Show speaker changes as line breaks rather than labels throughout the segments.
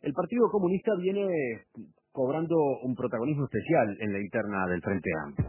El Partido Comunista viene cobrando un protagonismo especial en la interna del Frente Amplio.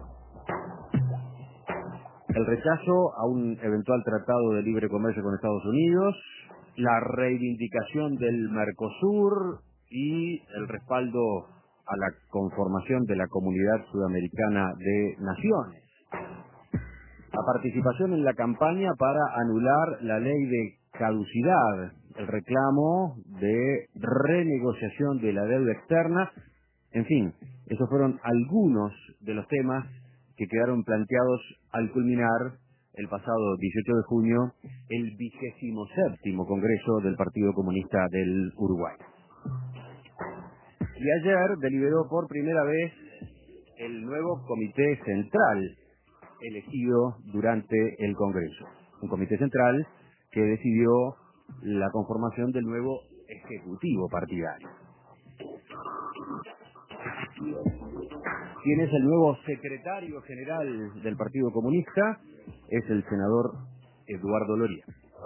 El rechazo a un eventual tratado de libre comercio con Estados Unidos, la reivindicación del Mercosur y el respaldo a la conformación de la Comunidad Sudamericana de Naciones. La participación en la campaña para anular la ley de caducidad, el reclamo de renegociación de la deuda externa, en fin, esos fueron algunos de los temas que quedaron planteados al culminar el pasado 18 de junio el 27º Congreso del Partido Comunista del Uruguay. Y ayer deliberó por primera vez el nuevo Comité Central elegido durante el Congreso. Un Comité Central que decidió la conformación del nuevo Ejecutivo partidario. ¿Quién es el nuevo secretario general del Partido Comunista? Es el senador Eduardo Loría.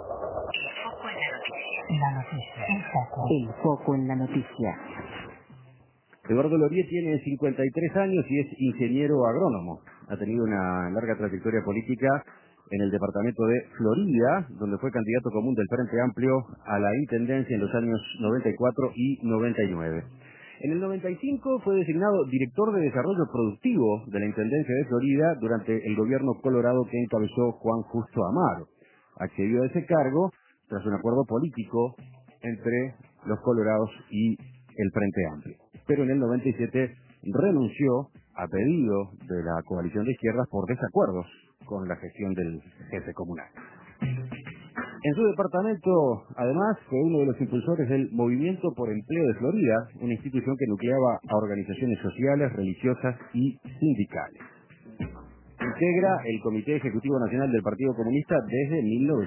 El foco en la noticia.
Eduardo Loría tiene 53 años y es ingeniero agrónomo. Ha tenido una larga trayectoria política en el departamento de Florida, donde fue candidato común del Frente Amplio a la intendencia en los años 94 y 99. En el 95 fue designado director de desarrollo productivo de la Intendencia de Florida durante el gobierno colorado que encabezó Juan Justo Amaro. Accedió a ese cargo tras un acuerdo político entre los colorados y el Frente Amplio. Pero en el 97 renunció a pedido de la coalición de izquierdas por desacuerdos con la gestión del jefe comunal. En su departamento, además, fue uno de los impulsores del Movimiento por Empleo de Florida, una institución que nucleaba a organizaciones sociales, religiosas y sindicales. Integra el Comité Ejecutivo Nacional del Partido Comunista desde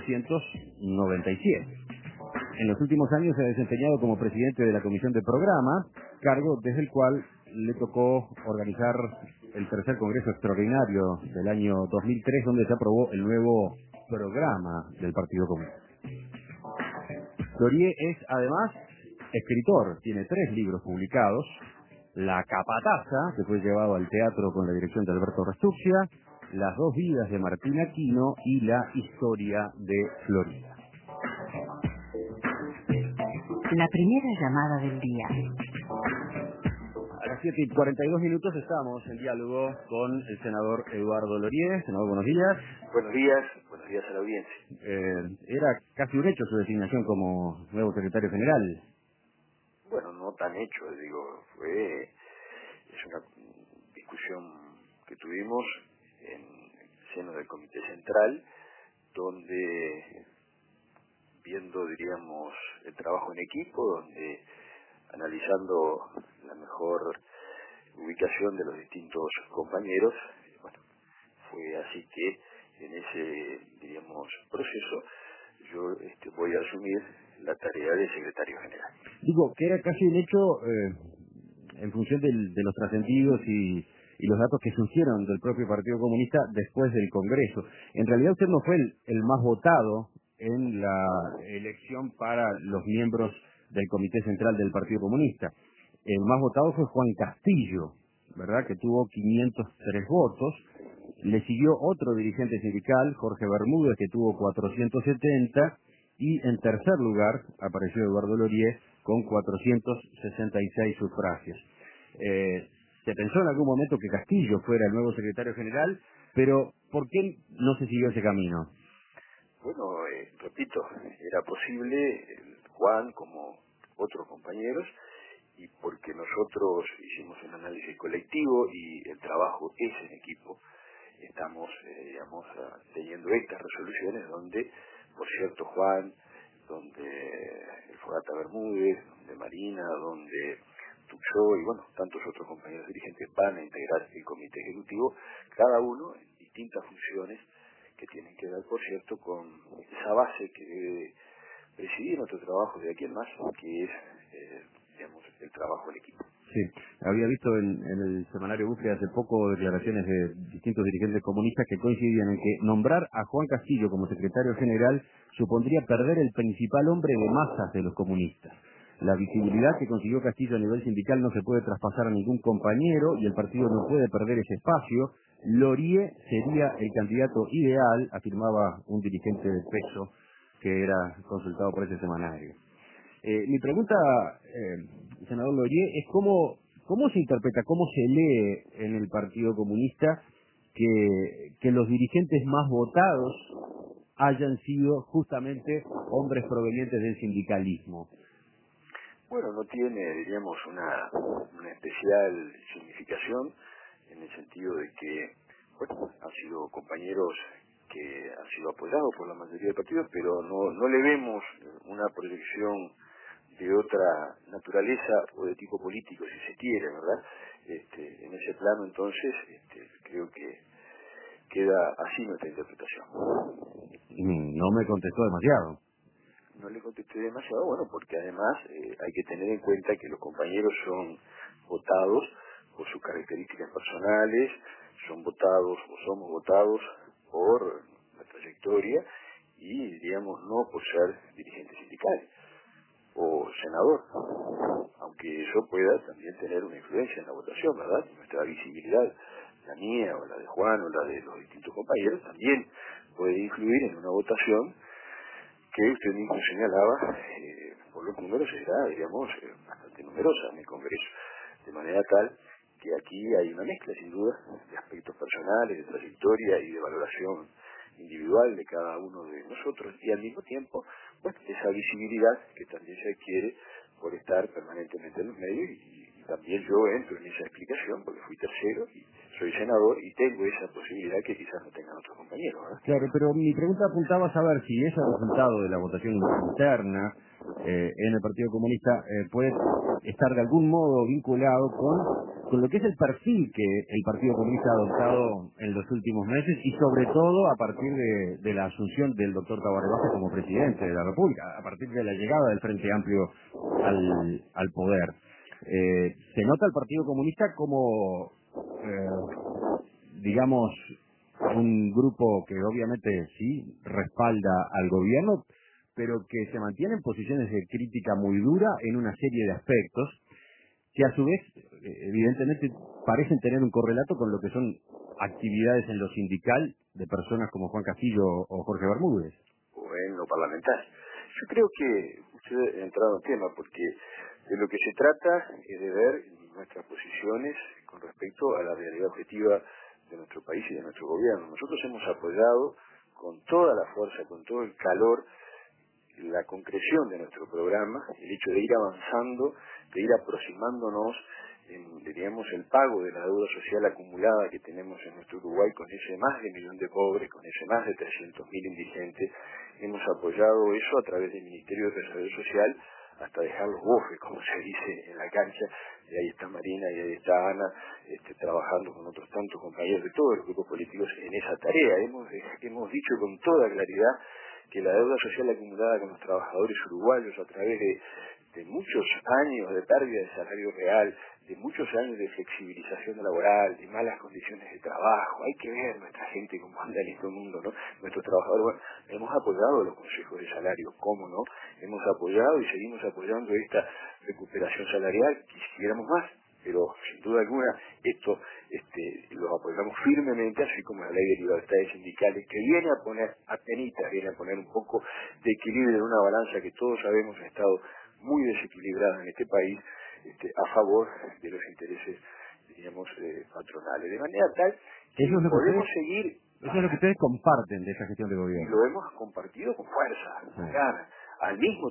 1997. En los últimos años se ha desempeñado como presidente de la Comisión de Programa, cargo desde el cual le tocó organizar el tercer Congreso Extraordinario del año 2003, donde se aprobó el nuevo programa del Partido Comunista. Loría es, además, escritor. Tiene 3 libros publicados: La Capataza, que fue llevado al teatro con la dirección de Alberto Restuccia, Las 2 vidas de Martín Aquino y La historia de Florida.
La primera llamada del día.
A las 7:42 estamos en diálogo con el senador Eduardo Loría. Senador, buenos días.
Buenos días a la audiencia.
Era casi un hecho su designación como nuevo secretario general.
Bueno, no tan hecho, es una discusión que tuvimos en el seno del Comité Central, donde viendo, diríamos, el trabajo en equipo, donde analizando la mejor ubicación de los distintos compañeros, bueno, fue así que en ese, diríamos, proceso yo voy a asumir la tarea de secretario general.
Digo, que era casi un hecho en función de los trascendidos y los datos que surgieron del propio Partido Comunista después del Congreso. En realidad usted no fue el más votado en la elección para los miembros del Comité Central del Partido Comunista. El más votado fue Juan Castillo, ¿verdad?, que tuvo 503 votos. Le siguió otro dirigente sindical, Jorge Bermúdez, que tuvo 470, y en tercer lugar apareció Eduardo Loría con 466 sufragios. Se pensó en algún momento que Castillo fuera el nuevo secretario general, pero ¿por qué no se siguió ese camino?
Bueno, repito, era posible, Juan como otros compañeros, y porque nosotros hicimos un análisis colectivo y el trabajo es en equipo, estamos, digamos, teniendo estas resoluciones donde, por cierto, Juan, donde el Fogata Bermúdez, donde Marina, donde Tuxó y, bueno, tantos otros compañeros dirigentes van a integrar el comité ejecutivo, cada uno en distintas funciones que tienen que ver, por cierto, con esa base que debe presidir nuestro trabajo de aquí en más, que es, digamos, el trabajo en equipo.
Sí, había visto en el semanario Bufre hace poco declaraciones de distintos dirigentes comunistas que coincidían en que nombrar a Juan Castillo como secretario general supondría perder el principal hombre de masas de los comunistas. La visibilidad que consiguió Castillo a nivel sindical no se puede traspasar a ningún compañero y el partido no puede perder ese espacio. Lorie sería el candidato ideal, afirmaba un dirigente de peso que era consultado por ese semanario. Mi pregunta, senador Lorie, es cómo se interpreta, cómo se lee en el Partido Comunista que los dirigentes más votados hayan sido justamente hombres provenientes del sindicalismo.
Bueno, no tiene, diríamos, una especial significación en el sentido de que, bueno, han sido compañeros que han sido apoyados por la mayoría de partidos, pero no le vemos una proyección de otra naturaleza o de tipo político, si se quiere, ¿verdad? En ese plano, entonces, creo que queda así nuestra interpretación.
No me contestó demasiado.
No le contesté demasiado, bueno, porque además hay que tener en cuenta que los compañeros son votados por sus características personales, son votados o somos votados por la trayectoria y, digamos, no por ser dirigente sindical o senador, aunque eso pueda también tener una influencia en la votación, ¿verdad? Nuestra visibilidad, la mía o la de Juan o la de los distintos compañeros, también puede influir en una votación que usted mismo señalaba, por los números será, digamos, bastante numerosa en el Congreso, de manera tal que aquí hay una mezcla, sin duda, de aspectos personales, de trayectoria y de valoración individual de cada uno de nosotros, y al mismo tiempo, pues, esa visibilidad que también se adquiere por estar permanentemente en los medios, y también yo entro en esa explicación, porque fui tercero, y soy senador, y tengo esa posibilidad que quizás no tengan otros compañeros, ¿verdad?
Claro, pero mi pregunta apuntaba a saber si ese resultado de la votación interna en el Partido Comunista puede estar de algún modo vinculado con lo que es el perfil que el Partido Comunista ha adoptado en los últimos meses y sobre todo a partir de la asunción del doctor Tabaré Vázquez como presidente de la República, a partir de la llegada del Frente Amplio al poder. Se nota el Partido Comunista como, digamos, un grupo que obviamente sí respalda al gobierno, pero que se mantiene en posiciones de crítica muy dura en una serie de aspectos que a su vez, evidentemente, parecen tener un correlato con lo que son actividades en lo sindical de personas como Juan Castillo o Jorge Bermúdez.
O en lo parlamentario. Yo creo que usted ha entrado en tema, porque de lo que se trata es de ver nuestras posiciones con respecto a la realidad objetiva de nuestro país y de nuestro gobierno. Nosotros hemos apoyado con toda la fuerza, con todo el calor, la concreción de nuestro programa, el hecho de ir avanzando, de ir aproximándonos en, diríamos, el pago de la deuda social acumulada que tenemos en nuestro Uruguay con ese más de 1 millón de pobres, con ese más de 300.000 indigentes. Hemos apoyado eso a través del Ministerio de Desarrollo Social hasta dejar los bofes, como se dice en la cancha, y ahí está Marina y ahí está Ana, trabajando con otros tantos compañeros de todos los grupos políticos en esa tarea. Hemos dicho con toda claridad que la deuda social acumulada con los trabajadores uruguayos a través de muchos años de pérdida de salario real, de muchos años de flexibilización laboral, de malas condiciones de trabajo, hay que ver nuestra gente cómo anda en este mundo, ¿no? Nuestros trabajadores, bueno, hemos apoyado los consejos de salario, ¿cómo no? Hemos apoyado y seguimos apoyando esta recuperación salarial, quisiéramos más, pero sin duda alguna esto lo apoyamos firmemente, así como la ley de libertades sindicales, que viene a poner, viene a poner un poco de equilibrio en una balanza que todos sabemos ha estado muy desequilibrada en este país, a favor de los intereses, digamos, patronales. De manera tal que
Eso es lo que
podemos
ustedes,
seguir...
eso es lo que ustedes comparten de esa gestión de
Y
gobierno.
lo hemos compartido con fuerza, con ganas. Al mismo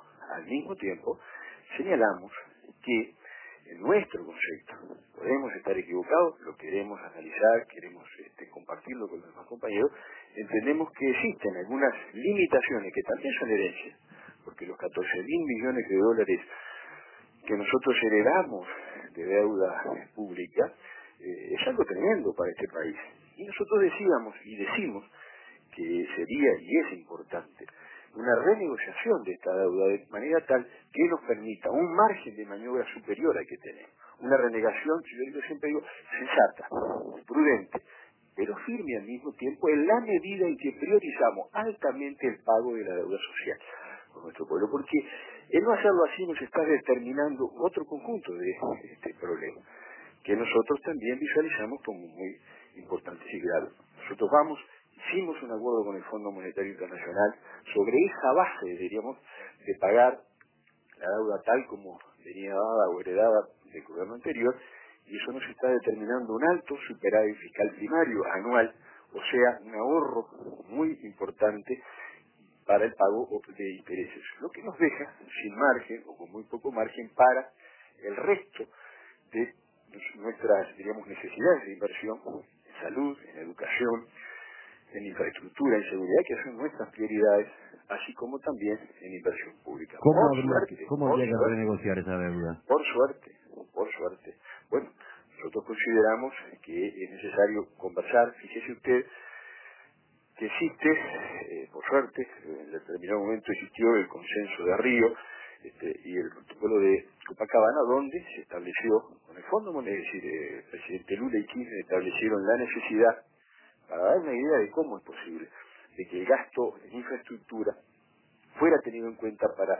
tiempo, señalamos que en nuestro concepto podemos estar equivocados, lo queremos analizar, queremos compartirlo con los demás compañeros, entendemos que existen algunas limitaciones que también son herencias, porque los 14.000 millones de dólares que nosotros heredamos de deuda pública es algo tremendo para este país. Y nosotros decíamos y decimos que sería y es importante una renegociación de esta deuda de manera tal que nos permita un margen de maniobra superior al que tenemos. Una renegación, yo siempre digo, sensata, prudente, pero firme al mismo tiempo en la medida en que priorizamos altamente el pago de la deuda social por nuestro pueblo, porque El no hacerlo así nos está determinando otro conjunto de problemas, que nosotros también visualizamos como muy importantes y graves. Nosotros hicimos un acuerdo con el Fondo Monetario Internacional sobre esa base, diríamos, de pagar la deuda tal como venía dada o heredada del gobierno anterior, y eso nos está determinando un alto superávit fiscal primario anual, o sea, un ahorro muy importante para el pago de intereses, lo que nos deja sin margen o con muy poco margen para el resto de nuestras, diríamos, necesidades de inversión en salud, en educación, en infraestructura, en seguridad, que son nuestras prioridades, así como también en inversión pública.
¿Cómo habría que renegociar esa deuda?
Por suerte. Bueno, nosotros consideramos que es necesario conversar. Fíjese usted que existe, por suerte, en determinado momento existió el consenso de Río y el protocolo de Copacabana, donde se estableció con el Fondo Monetario, es decir, el presidente Lula y Kirchner establecieron la necesidad, para dar una idea de cómo es posible, de que el gasto en infraestructura fuera tenido en cuenta para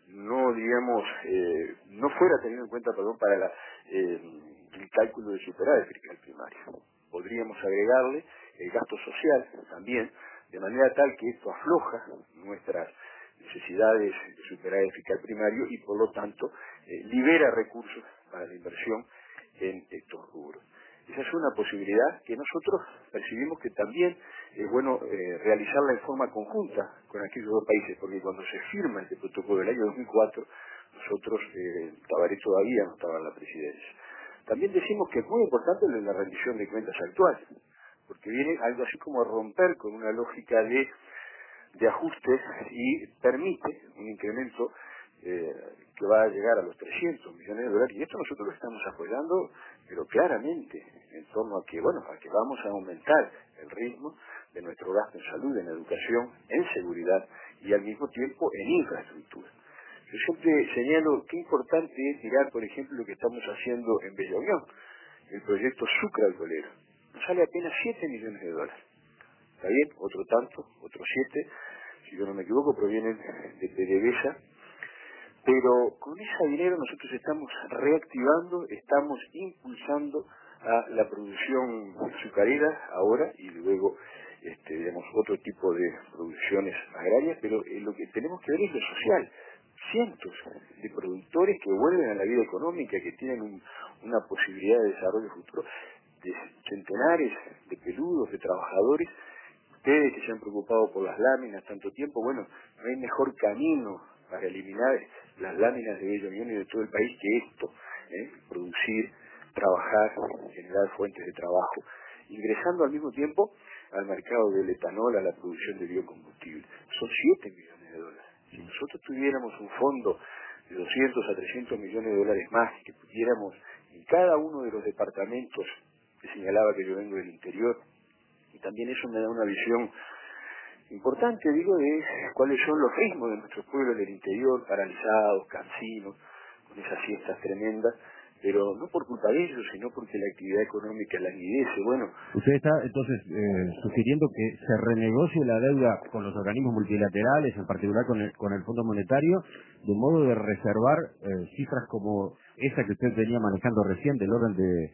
no fuera tenido en cuenta, para el cálculo del superávit fiscal primario. Podríamos agregarle el gasto social también, de manera tal que esto afloja nuestras necesidades de superávit fiscal primario y por lo tanto libera recursos para la inversión en estos rubros. Esa es una posibilidad que nosotros percibimos que también es bueno realizarla en forma conjunta con aquellos dos países, porque cuando se firma este protocolo del año 2004, nosotros, Tabaré todavía no estaba en la presidencia. También decimos que es muy importante la rendición de cuentas actual, porque viene algo así como a romper con una lógica de ajustes y permite un incremento que va a llegar a los 300 millones de dólares, y esto nosotros lo estamos apoyando, pero claramente, en torno a que vamos a aumentar el ritmo de nuestro gasto en salud, en educación, en seguridad y al mismo tiempo en infraestructura. Yo siempre señalo qué importante es mirar, por ejemplo, lo que estamos haciendo en Bella Unión, el proyecto Sucre Alcoholero. Nos sale apenas 7 millones de dólares. ¿Está bien? Otros 7, si yo no me equivoco, provienen de PDVSA. Pero con ese dinero nosotros estamos reactivando, estamos impulsando a la producción azucarera ahora y luego, digamos, otro tipo de producciones agrarias, pero lo que tenemos que ver es lo social. Cientos de productores que vuelven a la vida económica, que tienen una posibilidad de desarrollo futuro, de centenares de peludos, de trabajadores, ustedes que se han preocupado por las láminas tanto tiempo. Bueno, no hay mejor camino para eliminar las láminas de Bella Unión y de todo el país que esto, producir, trabajar, generar fuentes de trabajo, ingresando al mismo tiempo al mercado del etanol, a la producción de biocombustible. Son 7 millones de dólares. Si nosotros tuviéramos un fondo de 200 a 300 millones de dólares más, que pudiéramos en cada uno de los departamentos que señalaba que yo vengo del interior, y también eso me da una visión importante, digo, de cuáles son los ritmos de nuestros pueblos del interior, paralizados, cansinos, con esas siestas tremendas, pero no por culpa de ellos, sino porque la actividad económica la languidece. Bueno,
usted está entonces sugiriendo que se renegocie la deuda con los organismos multilaterales, en particular con el Fondo Monetario, de modo de reservar cifras como esa que usted venía manejando recién, del orden de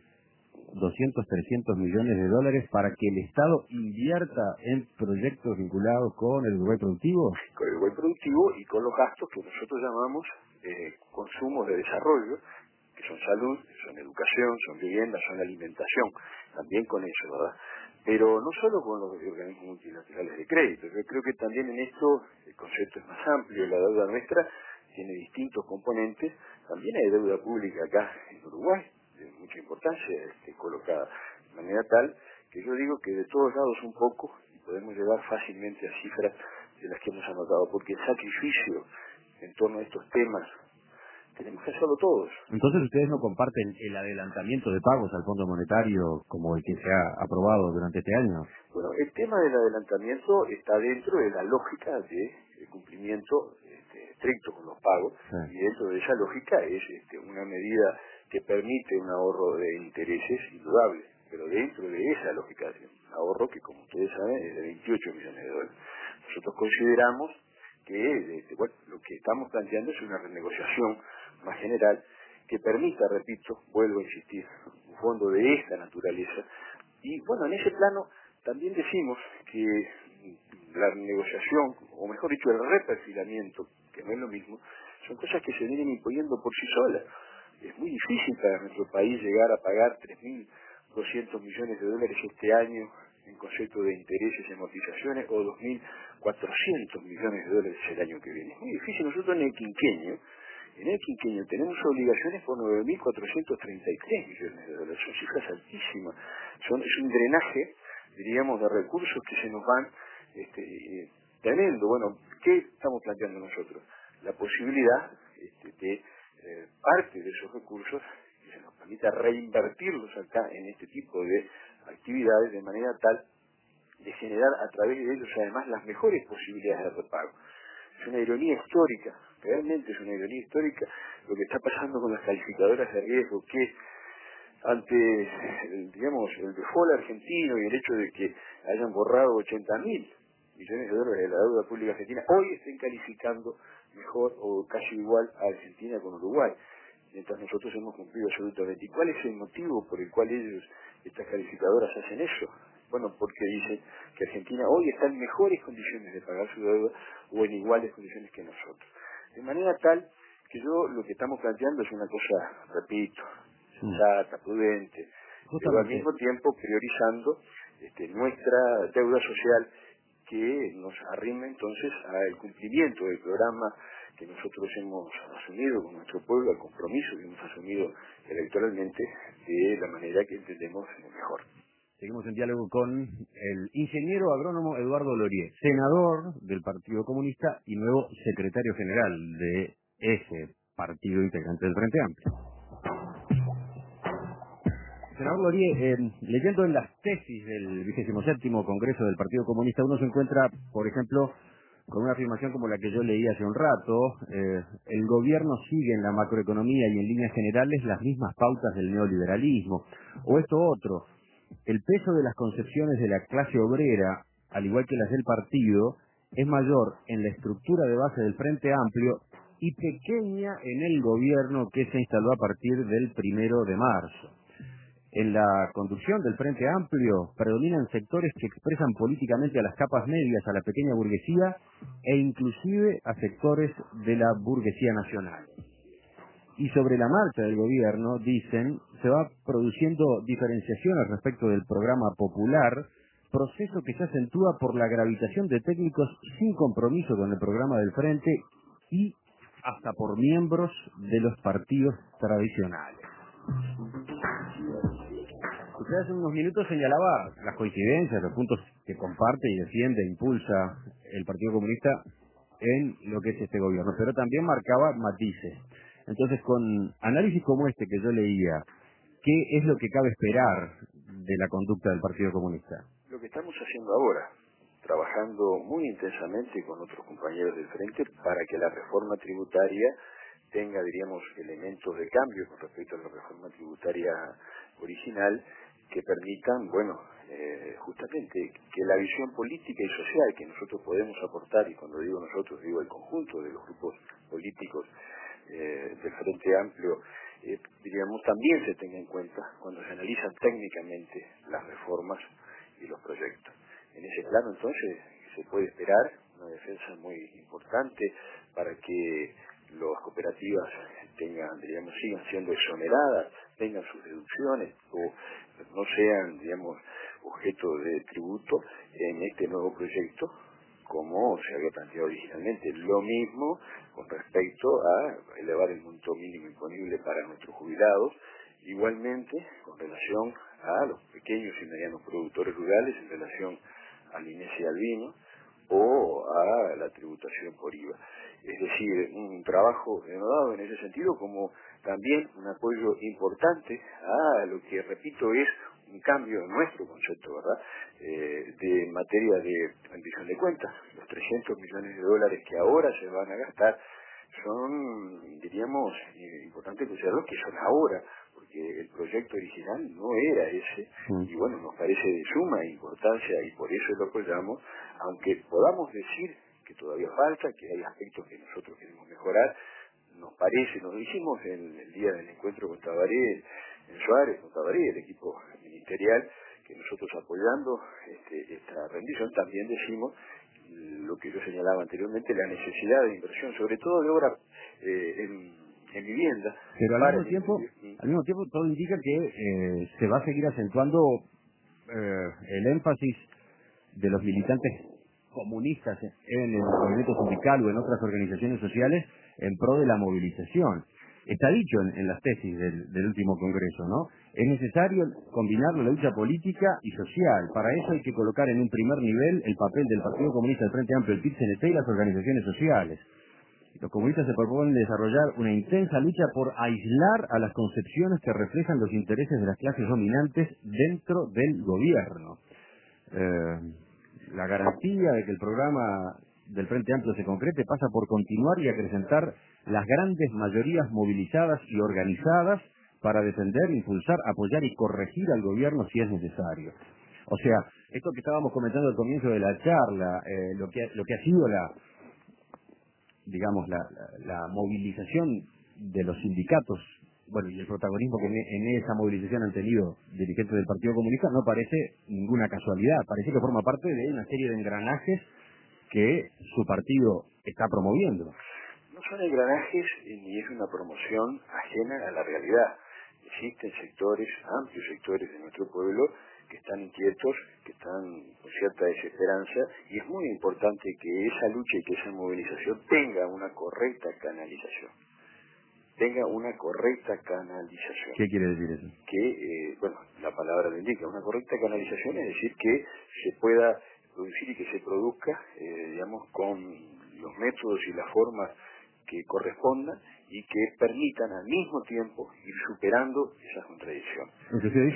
200, 300 millones de dólares, para que el Estado invierta en proyectos vinculados con el Uruguay productivo.
Con el Uruguay productivo y con los gastos que nosotros llamamos consumos de desarrollo, que son salud, son educación, son vivienda, son alimentación, también con eso, ¿verdad? Pero no solo con los organismos multilaterales de crédito, yo creo que también en esto el concepto es más amplio, la deuda nuestra tiene distintos componentes, también hay deuda pública acá en Uruguay, de mucha importancia, colocada de manera tal que yo digo que de todos lados un poco, y podemos llegar fácilmente a cifras de las que hemos anotado, porque el sacrificio en torno a estos temas tenemos que hacerlo todos.
Entonces ustedes no comparten el adelantamiento de pagos al Fondo Monetario como el que se ha aprobado durante este año.
Bueno, el tema del adelantamiento está dentro de la lógica de cumplimiento estricto con los pagos, sí. Y dentro de esa lógica es una medida que permite un ahorro de intereses indudable, pero dentro de esa lógica de un ahorro que, como ustedes saben, es de 28 millones de dólares. Nosotros consideramos bueno, lo que estamos planteando es una renegociación más general que permita, repito, vuelvo a insistir, un fondo de esta naturaleza. Y bueno, en ese plano también decimos que la negociación, o mejor dicho, el reperfilamiento, que no es lo mismo, son cosas que se vienen imponiendo por sí solas. Es muy difícil para nuestro país llegar a pagar 3.200 millones de dólares este año en concepto de intereses y amortizaciones, o 2.400 millones de dólares el año que viene. Es muy difícil. Nosotros en el quinquenio tenemos obligaciones por 9.433 millones de dólares. Son cifras altísimas. Es un drenaje, diríamos, de recursos que se nos van tremendo. Bueno, ¿qué estamos planteando nosotros? La posibilidad de parte de esos recursos que se nos permita reinvertirlos acá en este tipo de actividades de manera tal de generar a través de ellos además las mejores posibilidades de repago. Es una ironía histórica, realmente es una ironía histórica lo que está pasando con las calificadoras de riesgo, que ante el default argentino y el hecho de que hayan borrado 80.000 millones de dólares de la deuda pública argentina, hoy estén calificando mejor o casi igual a Argentina con Uruguay, mientras nosotros hemos cumplido absolutamente. ¿Y cuál es el motivo por el cual estas calificadoras hacen eso? Bueno, porque dicen que Argentina hoy está en mejores condiciones de pagar su deuda o en iguales condiciones que nosotros. De manera tal que lo que estamos planteando es una cosa, repito, sensata, prudente, pero al mismo tiempo priorizando nuestra deuda social, que nos arrime entonces al cumplimiento del programa que nosotros hemos asumido con nuestro pueblo, al compromiso que hemos asumido electoralmente, de la manera que entendemos mejor.
Seguimos en diálogo con el ingeniero agrónomo Eduardo Lorié, senador del Partido Comunista y nuevo secretario general de ese partido integrante del Frente Amplio. Senador Lorié, leyendo en las tesis del 27º Congreso del Partido Comunista, uno se encuentra, por ejemplo, con una afirmación como la que yo leí hace un rato: el gobierno sigue en la macroeconomía y en líneas generales las mismas pautas del neoliberalismo. O esto otro: el peso de las concepciones de la clase obrera, al igual que las del partido, es mayor en la estructura de base del Frente Amplio y pequeña en el gobierno que se instaló a partir del 1 de marzo. En la conducción del Frente Amplio predominan sectores que expresan políticamente a las capas medias, a la pequeña burguesía e inclusive a sectores de la burguesía nacional. Y sobre la marcha del gobierno, dicen, se va produciendo diferenciaciones respecto del programa popular, proceso que se acentúa por la gravitación de técnicos sin compromiso con el programa del Frente y hasta por miembros de los partidos tradicionales. Usted hace unos minutos señalaba las coincidencias, los puntos que comparte y defiende, impulsa el Partido Comunista en lo que es este gobierno, pero también marcaba matices. Entonces, con análisis como este que yo leía, ¿qué es lo que cabe esperar de la conducta del Partido Comunista?
Lo que estamos haciendo ahora, trabajando muy intensamente con otros compañeros del Frente para que la reforma tributaria tenga, diríamos, elementos de cambio con respecto a la reforma tributaria original, que permitan, justamente que la visión política y social que nosotros podemos aportar, y cuando digo nosotros digo el conjunto de los grupos políticos del Frente Amplio, también se tenga en cuenta cuando se analizan técnicamente las reformas y los proyectos. En ese plano, entonces, se puede esperar una defensa muy importante para que las cooperativas sigan siendo exoneradas, tengan sus deducciones o no sean, objeto de tributo en este nuevo proyecto, como se había planteado originalmente. Lo mismo con respecto a elevar el monto mínimo imponible para nuestros jubilados, igualmente con relación a los pequeños y medianos productores rurales, en relación al INES y al vino, o a la tributación por IVA. Es decir, un trabajo denodado en ese sentido, como también un apoyo importante a lo que, repito, es un cambio en nuestro concepto, ¿verdad?, de materia de rendición de cuentas. Los 300 millones de dólares que ahora se van a gastar son, importante considerarlo que son ahora, porque el proyecto original no era ese, y nos parece de suma importancia y por eso lo apoyamos, aunque podamos decir que que todavía falta, que hay aspectos que nosotros queremos mejorar. Nos parece, nos dijimos el día del encuentro con Tabaré, en Suárez, con Tabaré, el equipo ministerial, que nosotros apoyando esta rendición también decimos lo que yo señalaba anteriormente, la necesidad de inversión, sobre todo de obra en vivienda.
Pero al mismo tiempo todo indica que se va a seguir acentuando el énfasis de los militantes comunistas en el movimiento sindical o en otras organizaciones sociales en pro de la movilización. Está dicho en las tesis del último congreso, ¿no? Es necesario combinar la lucha política y social. Para eso hay que colocar en un primer nivel el papel del Partido Comunista, del Frente Amplio, el PIT-CNT y las organizaciones sociales. Los comunistas se proponen desarrollar una intensa lucha por aislar a las concepciones que reflejan los intereses de las clases dominantes dentro del gobierno. La garantía de que el programa del Frente Amplio se concrete pasa por continuar y acrecentar las grandes mayorías movilizadas y organizadas para defender, impulsar, apoyar y corregir al gobierno si es necesario. O sea, esto que estábamos comentando al comienzo de la charla, lo que ha sido la movilización de los sindicatos, bueno, y el protagonismo que en esa movilización han tenido dirigentes del Partido Comunista, no parece ninguna casualidad, parece que forma parte de una serie de engranajes que su partido está promoviendo.
No son engranajes ni es una promoción ajena a la realidad. Existen sectores, amplios sectores de nuestro pueblo que están inquietos, que están con cierta desesperanza, y es muy importante que esa lucha y que esa movilización tenga una correcta canalización.
¿Qué quiere decir eso?
Que, la palabra lo indica, una correcta canalización es decir que se pueda producir y que se produzca, con los métodos y las formas que correspondan y que permitan al mismo tiempo ir superando esas contradicciones.
Lo que se dice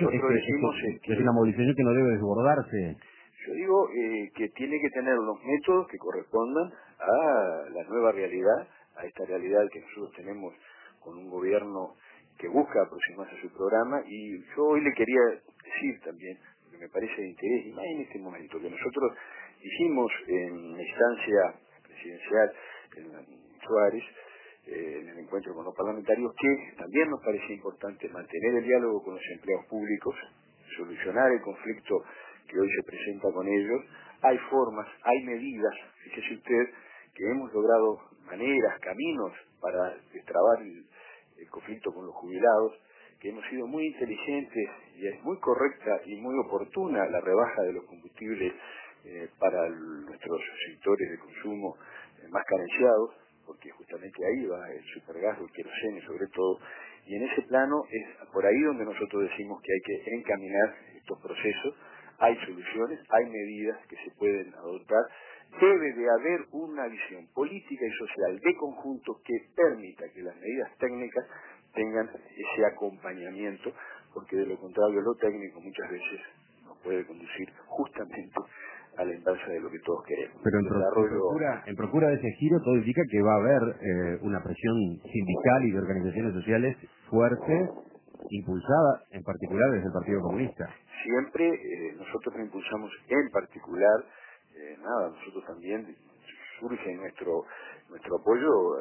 es una movilización que no debe desbordarse.
Yo digo que tiene que tener los métodos que correspondan a la nueva realidad, a esta realidad que nosotros tenemos con un gobierno que busca aproximarse a su programa, y yo hoy le quería decir también, que me parece de interés, y más en este momento, que nosotros hicimos en la instancia presidencial en Suárez, en el encuentro con los parlamentarios, que también nos parecía importante mantener el diálogo con los empleados públicos, solucionar el conflicto que hoy se presenta con ellos. Hay formas, hay medidas, fíjese usted, que hemos logrado maneras, caminos para destrabar el conflicto con los jubilados, que hemos sido muy inteligentes, y es muy correcta y muy oportuna la rebaja de los combustibles para nuestros sectores de consumo más carenciados, porque justamente ahí va el supergas, el queroseno sobre todo, y en ese plano es por ahí donde nosotros decimos que hay que encaminar estos procesos. Hay soluciones, hay medidas que se pueden adoptar. Debe de haber una visión política y social de conjunto que permita que las medidas técnicas tengan ese acompañamiento, porque de lo contrario lo técnico muchas veces nos puede conducir justamente a la inversa de lo que todos queremos.
Pero en procura de ese giro todo indica que va a haber una presión sindical y de organizaciones sociales fuerte, impulsada en particular desde el Partido Comunista.
Siempre nosotros lo impulsamos en particular, nosotros también surge nuestro apoyo,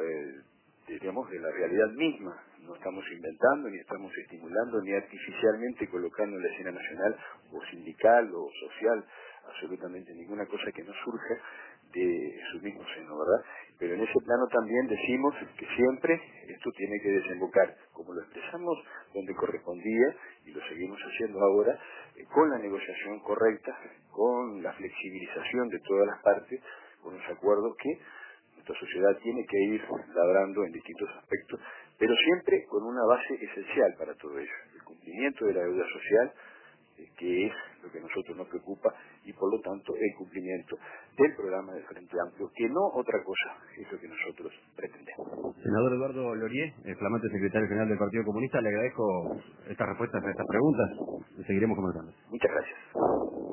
de la realidad misma. No estamos inventando, ni estamos estimulando, ni artificialmente colocando en la escena nacional o sindical o social absolutamente ninguna cosa que no surja de su mismo seno, ¿verdad? Pero en ese plano también decimos que siempre esto tiene que desembocar, como lo expresamos donde correspondía, y lo seguimos haciendo ahora, con la negociación correcta, con la flexibilización de todas las partes, con los acuerdos que nuestra sociedad tiene que ir labrando en distintos aspectos, pero siempre con una base esencial para todo ello, el cumplimiento de la deuda social, que es lo que a nosotros nos preocupa, y por lo tanto el cumplimiento del programa del Frente Amplio, que no otra cosa es lo que nosotros pretendemos.
Senador Eduardo Lorié, el flamante secretario general del Partido Comunista, le agradezco estas respuestas a estas preguntas. Seguiremos conversando.
Muchas gracias.